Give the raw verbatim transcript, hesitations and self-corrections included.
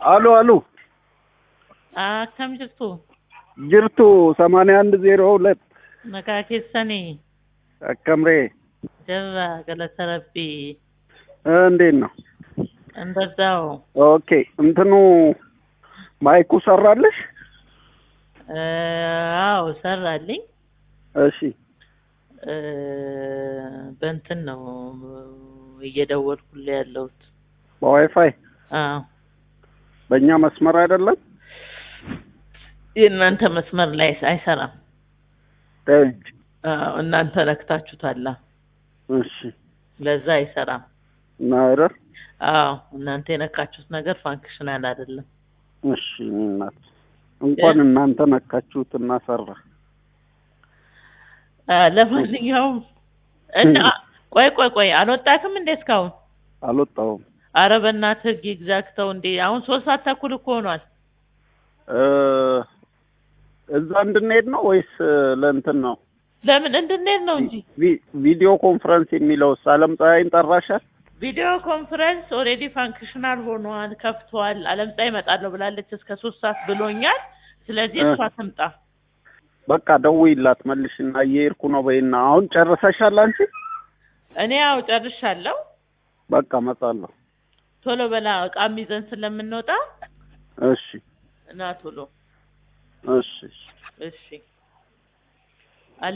Aloo aloo. Akkam jirtu? Jirtu ሰማንያ አንድ ዜሮ ሁለት Nagaa keessanii? akkam ree? Jirra galata rabbii. እንዴት ነው? እንደዛው ኦኬ እንትኑ ማይኩ ሰራልሽ? አዎ ሰራልኝ። እሺ በእንትን ነው እየደወልኩልህ ያለሁት። በዋይፋይ? አዎ በእኛ መስመር አይደለም? የእናንተ መስመር ላይ አይሰራም። ደንጅ አዎ እናንተ ነክታችሁታል። እሺ ለዛ አይሰራም። ናይረ አዎ እናንተ የነካችሁት ነገር ፋንክሽናል አይደለም። እሺ እናት እንኳን እናንተ ነካችሁትና ሰራ። ለማንኛውም እና ቆይ ቆይ ቆይ አልወጣክም እንዴ እስካሁን? አልወጣሁም። ኧረ በእናትህ ኤግዛክተው እንዴ አሁን ሶስት ሰዓት ተኩል እኮ ሆኗል። እዛ እንድንሄድ ነው ወይስ ለእንትን ነው? ለምን እንድንሄድ ነው እንጂ ቪዲዮ ኮንፈረንስ የሚለው አለም ፀሐይን ጠራሻል? ቪዲዮ ኮንፈረንስ ኦሬዲ ፋንክሽናል ሆኗል፣ ከፍቷል። አለም ፀሐይ እመጣለሁ ብላለች እስከ ሶስት ሰዓት ብሎኛል። ስለዚህ እሷ ትምጣ። በቃ ደውይላት መልሽና እየሄድኩ ነው በይና። አሁን ጨርሰሻል አንቺ? እኔ ያው ጨርሻለሁ። በቃ እመጣለሁ። ቶሎ በላ ዕቃም ይዘን ስለምንወጣ። እሺ እና ቶሎ እሺ እሺ